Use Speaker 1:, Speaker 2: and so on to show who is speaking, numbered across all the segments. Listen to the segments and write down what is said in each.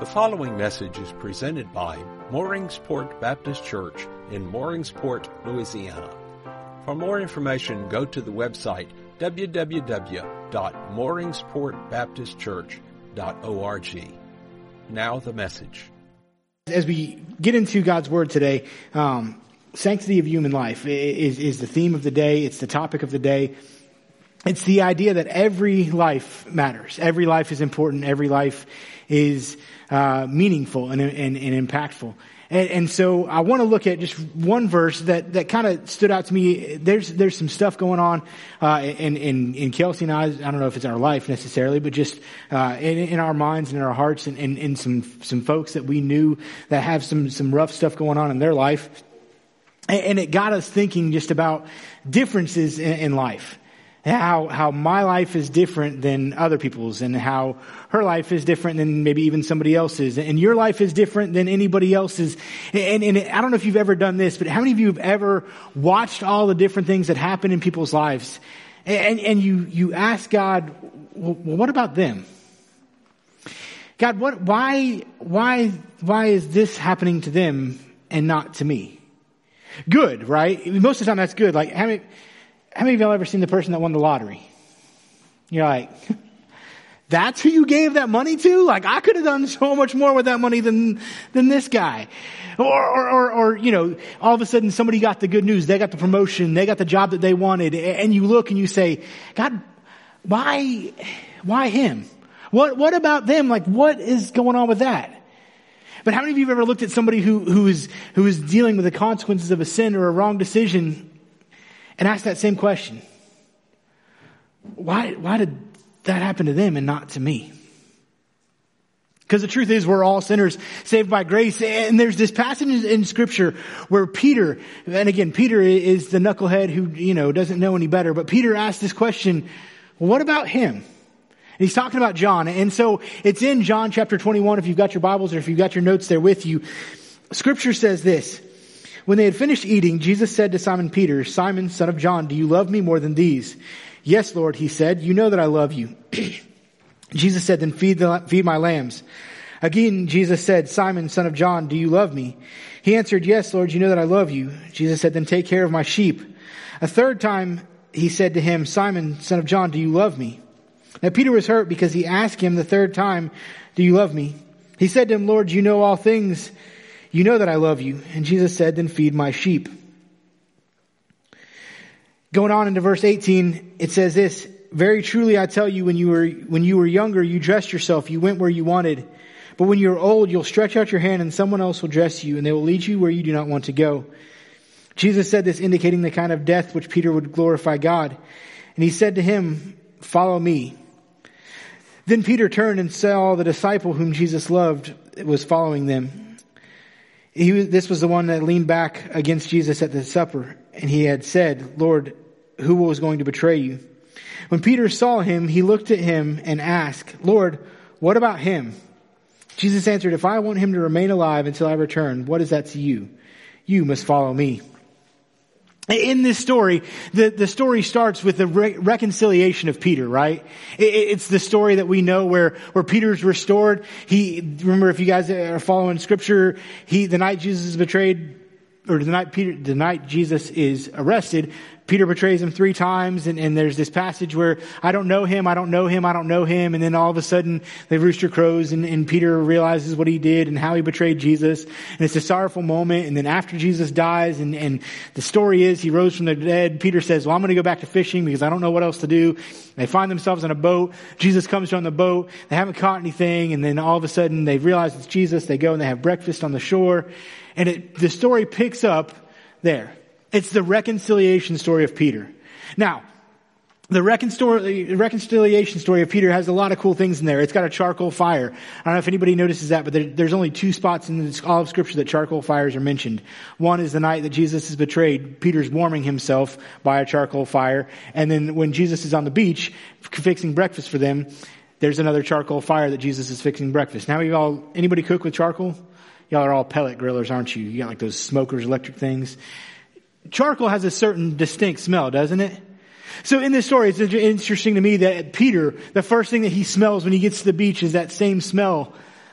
Speaker 1: The following message is presented by Mooringsport Baptist Church in Mooringsport, Louisiana. For more information, go to the website www.mooringsportbaptistchurch.org. Now the message.
Speaker 2: As we get into God's Word today, sanctity of human life is the theme of the day. It's the topic of the day. It's the idea that every life matters. Every life is important. Every life is meaningful and impactful. And so I want to look at just one verse that kind of stood out to me. There's some stuff going on in Kelsey and I don't know if it's our life necessarily, but just in our minds and in our hearts and some folks that we knew that have some rough stuff going on in their life. And it got us thinking just about differences in life. How my life is different than other people's, and how her life is different than maybe even somebody else's, and your life is different than anybody else's. And I don't know if you've ever done this, but how many of you have ever watched all the different things that happen in people's lives, and you ask God, well, what about them? God, why is this happening to them and not to me? Good, right? Most of the time that's good. Like, how many of y'all ever seen the person that won the lottery? You're like, that's who you gave that money to? Like, I could have done so much more with that money than this guy. Or, you know, all of a sudden somebody got the good news. They got the promotion. They got the job that they wanted. And you look and you say, God, why him? What about them? Like, what is going on with that? But how many of you have ever looked at somebody who is dealing with the consequences of a sin or a wrong decision and ask that same question? Why did that happen to them and not to me? Because the truth is, we're all sinners saved by grace. And there's this passage in Scripture where Peter, and again, Peter is the knucklehead who, you know, doesn't know any better. But Peter asked this question, well, what about him? And he's talking about John. And so it's in John chapter 21, if you've got your Bibles or if you've got your notes there with you. Scripture says this. When they had finished eating, Jesus said to Simon Peter, Simon, son of John, do you love me more than these? Yes, Lord, he said, you know that I love you. Jesus said, then feed my lambs. Again, Jesus said, Simon, son of John, do you love me? He answered, yes, Lord, you know that I love you. Jesus said, then take care of my sheep. A third time he said to him, Simon, son of John, do you love me? Now Peter was hurt because he asked him the third time, do you love me? He said to him, Lord, you know all things. You know that I love you. And Jesus said, then feed my sheep. Going on into verse 18, it says this, very truly I tell you, when you were younger, you dressed yourself, you went where you wanted. But when you're old, you'll stretch out your hand and someone else will dress you and they will lead you where you do not want to go. Jesus said this, indicating the kind of death which Peter would glorify God. And he said to him, follow me. Then Peter turned and saw the disciple whom Jesus loved was following them. This was the one that leaned back against Jesus at the supper, and he had said, Lord, who was going to betray you? When Peter saw him, he looked at him and asked, Lord, what about him? Jesus answered, if I want him to remain alive until I return, what is that to you? You must follow me. In this story, the story starts with the reconciliation of Peter, right? It's the story that we know where Peter's restored. Remember, if you guys are following Scripture, the night Jesus is betrayed, or the night Jesus is arrested, Peter betrays him 3 times, and there's this passage where I don't know him, and then all of a sudden the rooster crows, and Peter realizes what he did and how he betrayed Jesus, and it's a sorrowful moment. And then after Jesus dies, and the story is he rose from the dead, Peter says, well, I'm going to go back to fishing because I don't know what else to do. They find themselves on a boat. Jesus comes on the boat. They haven't caught anything, and then all of a sudden they realize it's Jesus. They go and they have breakfast on the shore, and the story picks up there. It's the reconciliation story of Peter. Now, the reconciliation story of Peter has a lot of cool things in there. It's got a charcoal fire. I don't know if anybody notices that, but there's only 2 spots in all of Scripture that charcoal fires are mentioned. One is the night that Jesus is betrayed. Peter's warming himself by a charcoal fire. And then when Jesus is on the beach fixing breakfast for them, there's another charcoal fire that Jesus is fixing breakfast. Now, anybody cook with charcoal? Y'all are all pellet grillers, aren't you? You got like those smokers, electric things. Charcoal has a certain distinct smell, doesn't it? So in this story, it's interesting to me that Peter, the first thing that he smells when he gets to the beach is that same smell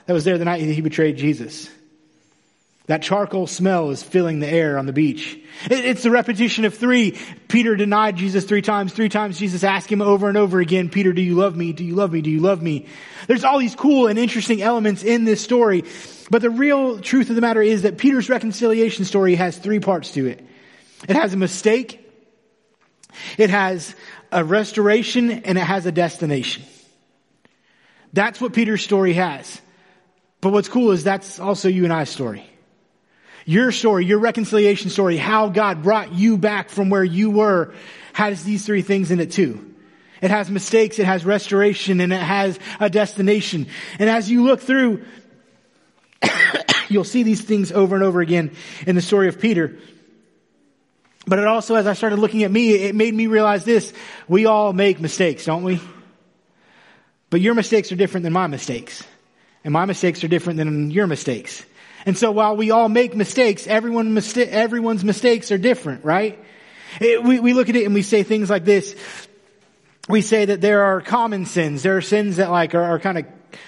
Speaker 2: that was there the night he betrayed Jesus. That charcoal smell is filling the air on the beach. It's the repetition of 3. Peter denied Jesus 3 times. 3 times Jesus asked him over and over again, Peter, do you love me? Do you love me? Do you love me? There's all these cool and interesting elements in this story. But the real truth of the matter is that Peter's reconciliation story has 3 parts to it. It has a mistake, it has a restoration, and it has a destination. That's what Peter's story has. But what's cool is that's also you and I's story. Your story, your reconciliation story, how God brought you back from where you were, has these 3 things in it too. It has mistakes, it has restoration, and it has a destination. And as you look through, you'll see these things over and over again in the story of Peter. But it also, as I started looking at me, it made me realize this. We all make mistakes, don't we? But your mistakes are different than my mistakes. And my mistakes are different than your mistakes. And so while we all make mistakes, everyone's mistakes are different, right? We look at it and we say things like this. We say that there are common sins. There are sins that are kind of,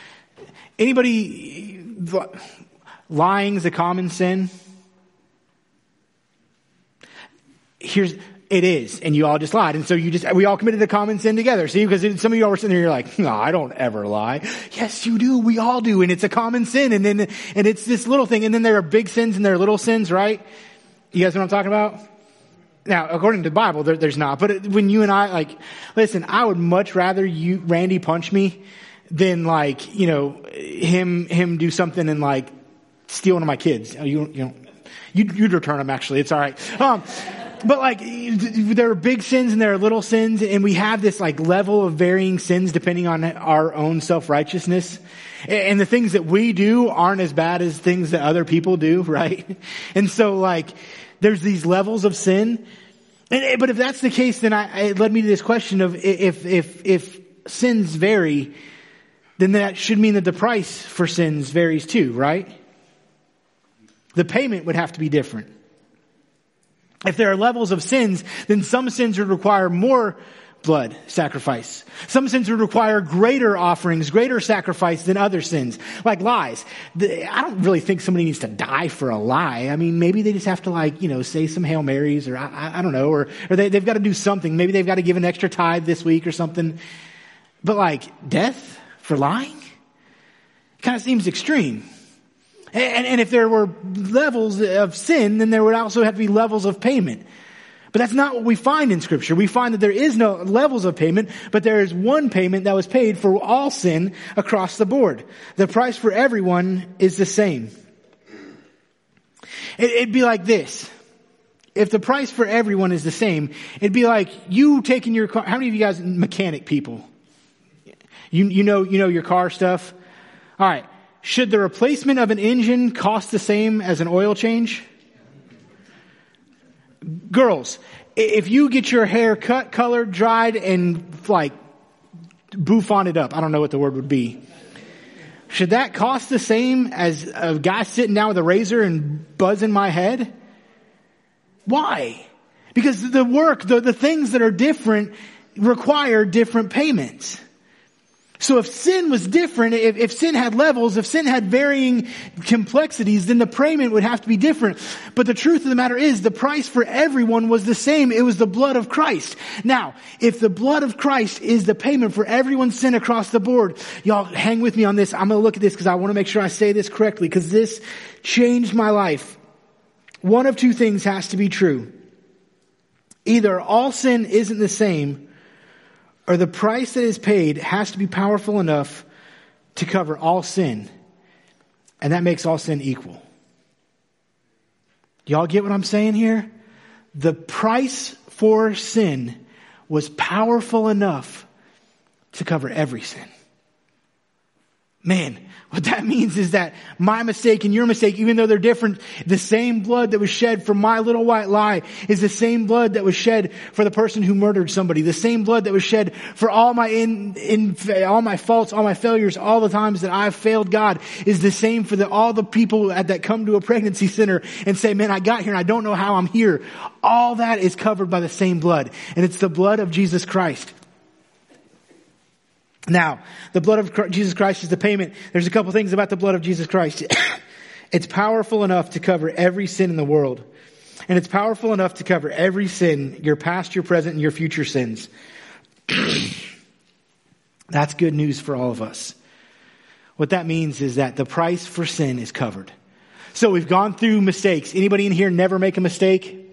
Speaker 2: lying's a common sin. It is, and you all just lied. And so we all committed a common sin together. See, because some of you all were sitting there, you're like, no, I don't ever lie. Yes, you do. We all do. And it's a common sin. And it's this little thing. And then there are big sins and there are little sins, right? You guys know what I'm talking about? Now, according to the Bible, there's not. But when you and I, listen, I would much rather Randy punch me than him do something and steal one of my kids. You'd return them actually. It's all right. But there are big sins and there are little sins, and we have this level of varying sins depending on our own self-righteousness. And the things that we do aren't as bad as things that other people do, right? And so there's these levels of sin. But if that's the case, then it led me to this question of if sins vary, then that should mean that the price for sins varies too, right? The payment would have to be different. If there are levels of sins, then some sins would require more blood sacrifice. Some sins would require greater offerings, greater sacrifice than other sins, like lies. I don't really think somebody needs to die for a lie. I mean, maybe they just have to say some Hail Marys, or I don't know, or they've got to do something. Maybe they've got to give an extra tithe this week or something. But death for lying? Kind of seems extreme. And if there were levels of sin, then there would also have to be levels of payment. But that's not what we find in Scripture. We find that there is no levels of payment, but there is one payment that was paid for all sin across the board. The price for everyone is the same. It'd be like this. If the price for everyone is the same, it'd be like you taking your car. How many of you guys are mechanic people? You know your car stuff? All right. Should the replacement of an engine cost the same as an oil change? Girls, if you get your hair cut, colored, dried, and bouffanted up, I don't know what the word would be. Should that cost the same as a guy sitting down with a razor and buzzing my head? Why? Because the work, the things that are different require different payments. So if sin was different, if sin had levels, if sin had varying complexities, then the payment would have to be different. But the truth of the matter is the price for everyone was the same. It was the blood of Christ. Now, if the blood of Christ is the payment for everyone's sin across the board, y'all hang with me on this. I'm going to look at this because I want to make sure I say this correctly because this changed my life. One of 2 things has to be true. Either all sin isn't the same, or the price that is paid has to be powerful enough to cover all sin. And that makes all sin equal. Y'all get what I'm saying here? The price for sin was powerful enough to cover every sin. Man, what that means is that my mistake and your mistake, even though they're different, the same blood that was shed for my little white lie is the same blood that was shed for the person who murdered somebody. The same blood that was shed for all my all my faults, all my failures, all the times that I've failed God is the same for all the people that come to a pregnancy center and say, man, I got here and I don't know how I'm here. All that is covered by the same blood, and it's the blood of Jesus Christ. Now, the blood of Jesus Christ is the payment. There's a couple things about the blood of Jesus Christ. It's powerful enough to cover every sin in the world. And it's powerful enough to cover every sin, your past, your present, and your future sins. That's good news for all of us. What that means is that the price for sin is covered. So we've gone through mistakes. Anybody in here never make a mistake?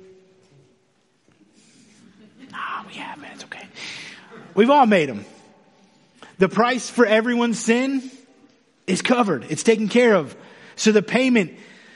Speaker 2: We haven't. It's okay. We've all made them. The price for everyone's sin is covered. It's taken care of. So the payment,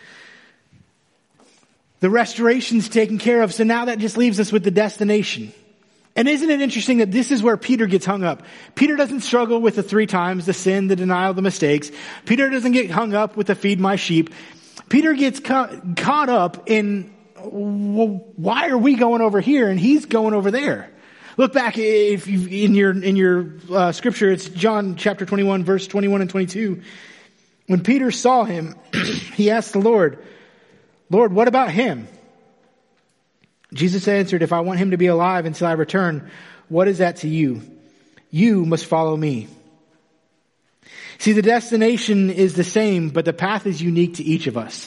Speaker 2: the restoration's taken care of. So now that just leaves us with the destination. And isn't it interesting that this is where Peter gets hung up? Peter doesn't struggle with the 3 times, the sin, the denial, the mistakes. Peter doesn't get hung up with the feed my sheep. Peter gets caught up in, well, why are we going over here and he's going over there? Look back if you in your scripture, it's John chapter 21, verse 21 and 22. When Peter saw him, he asked the Lord, what about him? Jesus answered, if I want him to be alive until I return, what is that to you? You must follow me. See, the destination is the same, but the path is unique to each of us.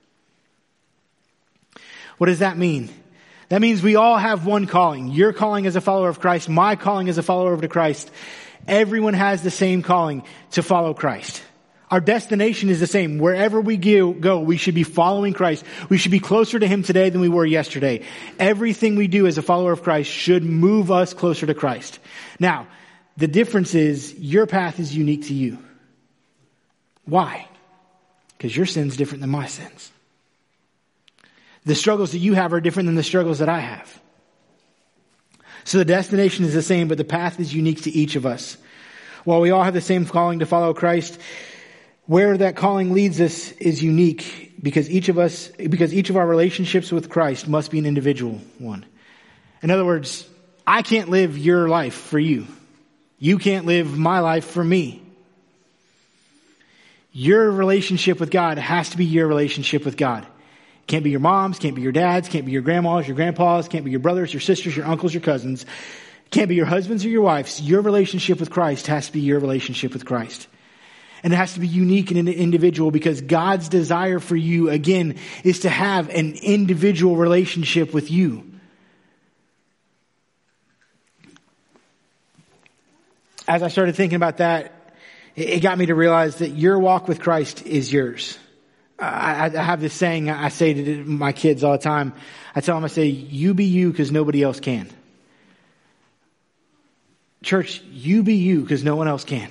Speaker 2: What does that mean? That means we all have one calling. Your calling as a follower of Christ, my calling as a follower of Christ. Everyone has the same calling to follow Christ. Our destination is the same. Wherever we go, we should be following Christ. We should be closer to Him today than we were yesterday. Everything we do as a follower of Christ should move us closer to Christ. Now, the difference is your path is unique to you. Why? Because your sin's different than my sins. The struggles that you have are different than the struggles that I have. So the destination is the same, but the path is unique to each of us. While we all have the same calling to follow Christ, where that calling leads us is unique because each of our relationships with Christ must be an individual one. In other words, I can't live your life for you. You can't live my life for me. Your relationship with God has to be your relationship with God. Can't be your mom's, can't be your dad's, can't be your grandma's, your grandpa's, can't be your brothers, your sisters, your uncles, your cousins. Can't be your husband's or your wife's. Your relationship with Christ has to be your relationship with Christ. And it has to be unique and individual because God's desire for you, again, is to have an individual relationship with you. As I started thinking about that, it got me to realize that your walk with Christ is yours. I have this saying I say to my kids all the time. I tell them, I say, you be you because nobody else can. Church, you be you because no one else can.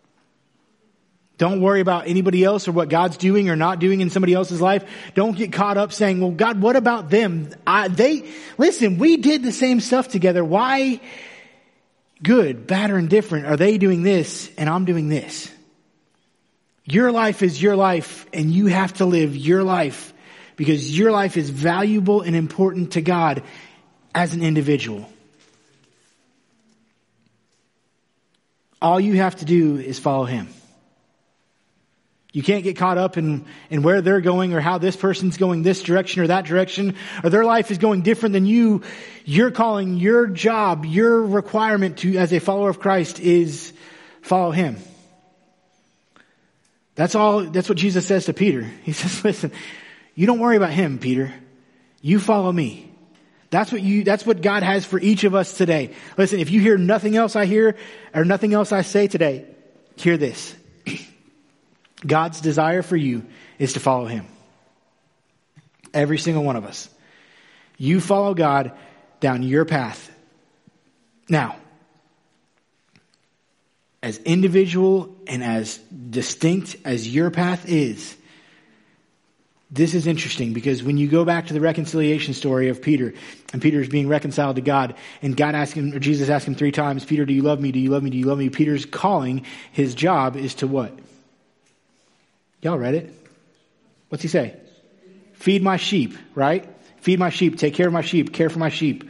Speaker 2: Don't worry about anybody else or what God's doing or not doing in somebody else's life. Don't get caught up saying, well, God, what about them? Listen, we did the same stuff together. Why good, bad, or indifferent are they doing this and I'm doing this? Your life is your life and you have to live your life because your life is valuable and important to God as an individual. All you have to do is follow Him. You can't get caught up in where they're going or how this person's going this direction or that direction or their life is going different than you. Your calling, your job, your requirement to as a follower of Christ is follow Him. That's what Jesus says to Peter. He says, listen, you don't worry about him, Peter. You follow me. That's what God has for each of us today. Listen, if you hear nothing else I hear or nothing else I say today, hear this. God's desire for you is to follow Him. Every single one of us. You follow God down your path. Now, as individual and as distinct as your path is, this is interesting because when you go back to the reconciliation story of Peter, and Peter's being reconciled to God, and God asked him, or Jesus asked him 3 times, Peter, do you love me? Do you love me? Do you love me? Peter's calling, his job is to what? Y'all read it? What's he say? Feed my sheep, right? Feed my sheep, take care of my sheep, care for my sheep.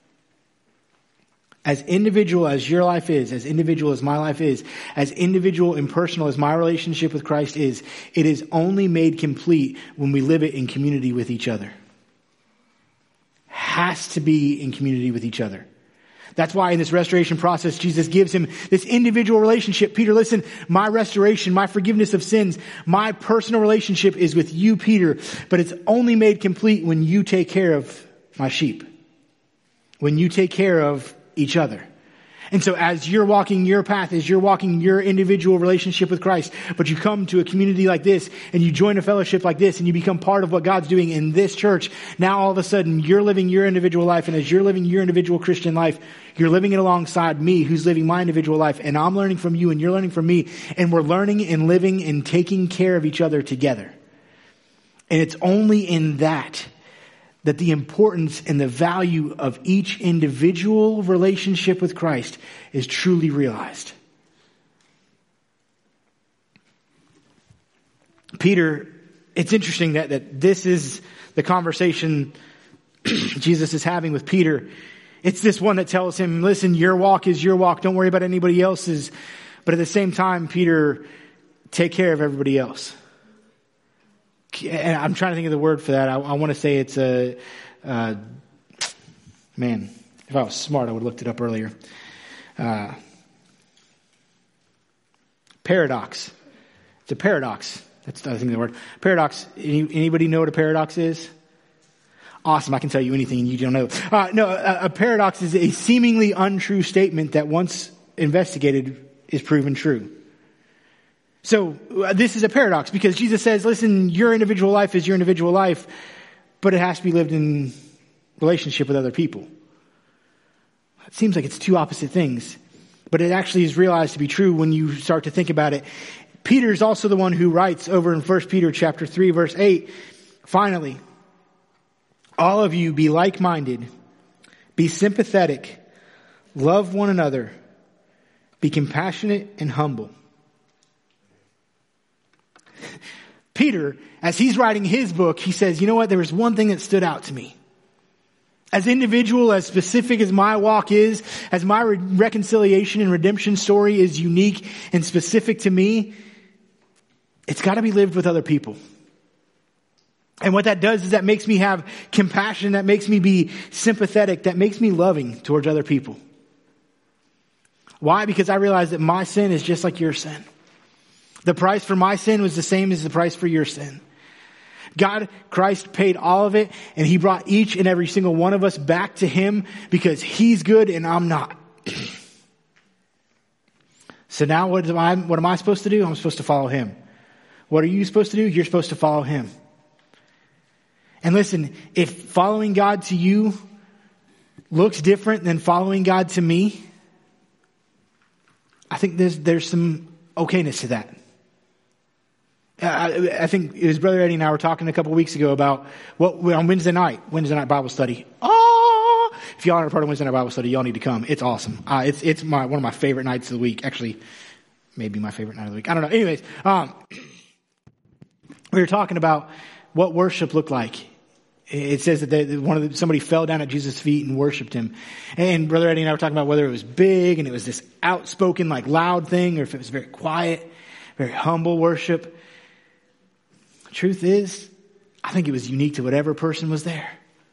Speaker 2: As individual as your life is, as individual as my life is, as individual and personal as my relationship with Christ is, it is only made complete when we live it in community with each other. Has to be in community with each other. That's why in this restoration process, Jesus gives him this individual relationship. Peter, listen, my restoration, my forgiveness of sins, my personal relationship is with you, Peter, but it's only made complete when you take care of my sheep, when you take care of each other. And so as you're walking your path, as you're walking your individual relationship with Christ, but you come to a community like this and you join a fellowship like this and you become part of what God's doing in this church, now all of a sudden you're living your individual life. And as you're living your individual Christian life, you're living it alongside me who's living my individual life. And I'm learning from you and you're learning from me. And we're learning and living and taking care of each other together. And it's only in that the importance and the value of each individual relationship with Christ is truly realized. Peter, it's interesting that this is the conversation Jesus is having with Peter. It's this one that tells him, listen, your walk is your walk. Don't worry about anybody else's. But at the same time, Peter, take care of everybody else. And I'm trying to think of the word for that. I want to say it's man, if I was smart, I would have looked it up earlier. Paradox. It's a paradox. That's I think the word. Paradox. Anybody know what a paradox is? Awesome. I can tell you anything you don't know. A paradox is a seemingly untrue statement that once investigated is proven true. So this is a paradox because Jesus says, listen, your individual life is your individual life, but it has to be lived in relationship with other people. It seems like it's two opposite things, but it actually is realized to be true when you start to think about it. Peter is also the one who writes over in 1 Peter chapter 3, verse 8, finally, all of you be like-minded, be sympathetic, love one another, be compassionate and humble. Peter, as he's writing his book, he says, you know what? There was one thing that stood out to me. As individual, as specific as my walk is, as my reconciliation and redemption story is unique and specific to me, it's got to be lived with other people. And what that does is that makes me have compassion, that makes me be sympathetic, that makes me loving towards other people. Why? Because I realize that my sin is just like your sin. The price for my sin was the same as the price for your sin. God, Christ paid all of it, and he brought each and every single one of us back to him because he's good and I'm not. So now what am I supposed to do? I'm supposed to follow him. What are you supposed to do? You're supposed to follow him. And listen, if following God to you looks different than following God to me, I think there's some okayness to that. I think it was Brother Eddie and I were talking a couple of weeks ago about on Wednesday night Bible study. If y'all aren't part of Wednesday night Bible study, y'all need to come. It's awesome. It's one of my favorite nights of the week. Actually, maybe my favorite night of the week. I don't know. Anyways, we were talking about what worship looked like. It says that somebody fell down at Jesus' feet and worshiped him. And Brother Eddie and I were talking about whether it was big and it was this outspoken, like loud thing, or if it was very quiet, very humble worship. The truth is, I think it was unique to whatever person was there.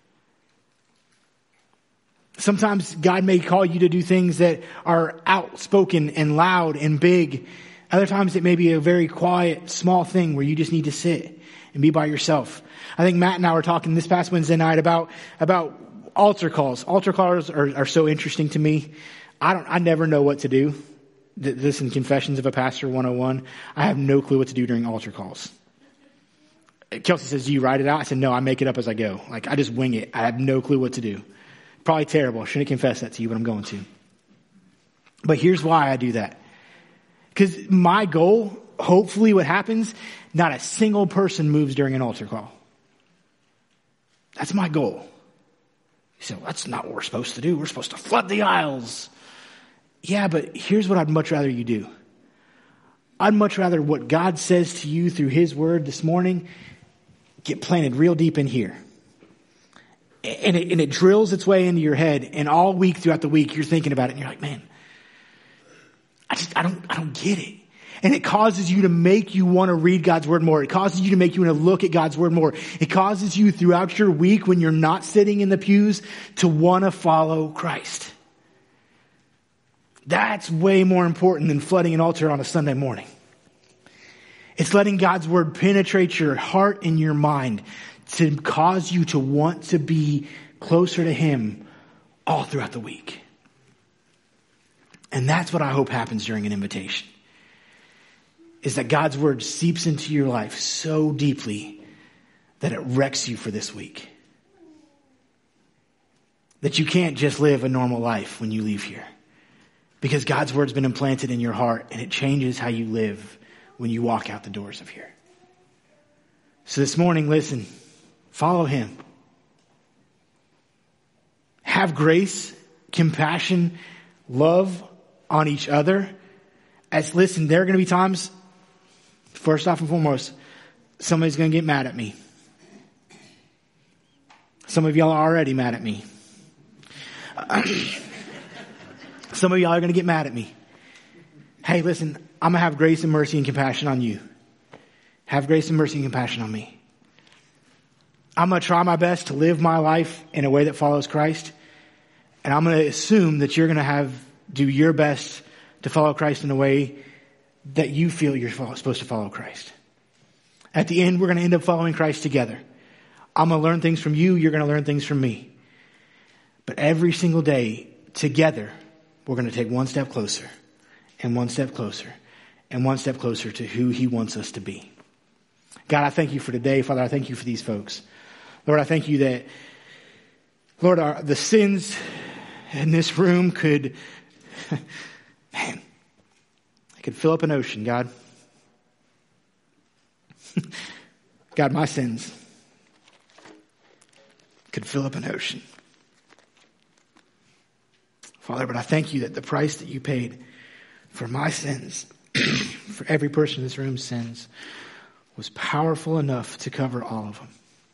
Speaker 2: Sometimes God may call you to do things that are outspoken and loud and big. Other times it may be a very quiet, small thing where you just need to sit and be by yourself. I think Matt and I were talking this past Wednesday night about altar calls. Altar calls are so interesting to me. I never know what to do. This in Confessions of a Pastor 101. I have no clue what to do during altar calls. Kelsey says, do you write it out? I said, no, I make it up as I go. Like, I just wing it. I have no clue what to do. Probably terrible. I shouldn't confess that to you, but I'm going to. But here's why I do that. Because my goal, hopefully what happens, not a single person moves during an altar call. That's my goal. You say, well, that's not what we're supposed to do. We're supposed to flood the aisles. Yeah, but here's what I'd much rather you do. I'd much rather what God says to you through his word this morning get planted real deep in here. And it drills its way into your head. And all week throughout the week, you're thinking about it. And you're like, man, I don't get it. And it causes you to make you want to read God's word more. It causes you to make you want to look at God's word more. It causes you throughout your week when you're not sitting in the pews to want to follow Christ. That's way more important than flooding an altar on a Sunday morning. It's letting God's word penetrate your heart and your mind to cause you to want to be closer to him all throughout the week. And that's what I hope happens during an invitation. Is that God's word seeps into your life so deeply that it wrecks you for this week. That you can't just live a normal life when you leave here. Because God's word's been implanted in your heart and it changes how you live when you walk out the doors of here. So this morning, listen, follow him. Have grace, compassion, love on each other. Listen, there are going to be times, first off and foremost, somebody's going to get mad at me. Some of y'all are already mad at me. Some of y'all are going to get mad at me. Hey, listen, I'm going to have grace and mercy and compassion on you. Have grace and mercy and compassion on me. I'm going to try my best to live my life in a way that follows Christ. And I'm going to assume that you're going to do your best to follow Christ in a way that you feel you're supposed to follow Christ. At the end, we're going to end up following Christ together. I'm going to learn things from you. You're going to learn things from me. But every single day, together, we're going to take one step closer and one step closer and one step closer to who he wants us to be. God, I thank you for today. Father, I thank you for these folks. Lord, I thank you that, Lord, the sins in this room could, man, I could fill up an ocean, God. God, my sins could fill up an ocean. Father, but I thank you that the price that you paid for my sins, for every person in this room's sins, was powerful enough to cover all of them.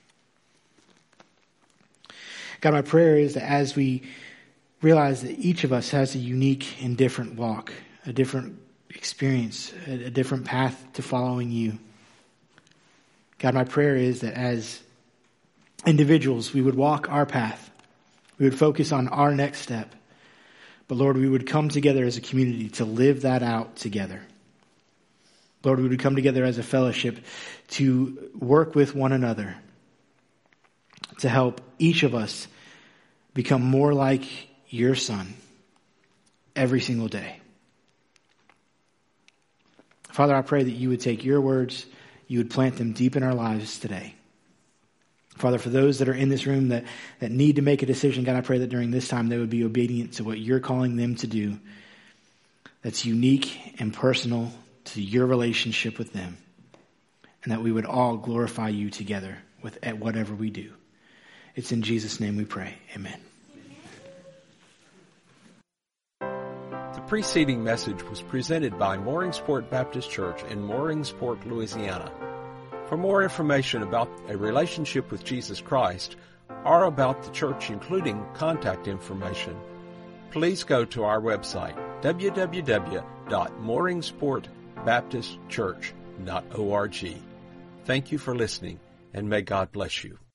Speaker 2: God, my prayer is that as we realize that each of us has a unique and different walk, a different experience, a different path to following you. God, my prayer is that as individuals, we would walk our path. We would focus on our next step. But Lord, we would come together as a community to live that out together. Lord, we would come together as a fellowship to work with one another to help each of us become more like your Son every single day. Father, I pray that you would take your words, you would plant them deep in our lives today. Father, for those that are in this room that need to make a decision, God, I pray that during this time they would be obedient to what you're calling them to do that's unique and personal to your relationship with them, and that we would all glorify you together at whatever we do. It's in Jesus' name we pray. Amen.
Speaker 1: The preceding message was presented by Mooringsport Baptist Church in Mooringsport, Louisiana. For more information about a relationship with Jesus Christ or about the church, including contact information, please go to our website, www.mooringsportbaptistchurch.org. Thank you for listening, and may God bless you.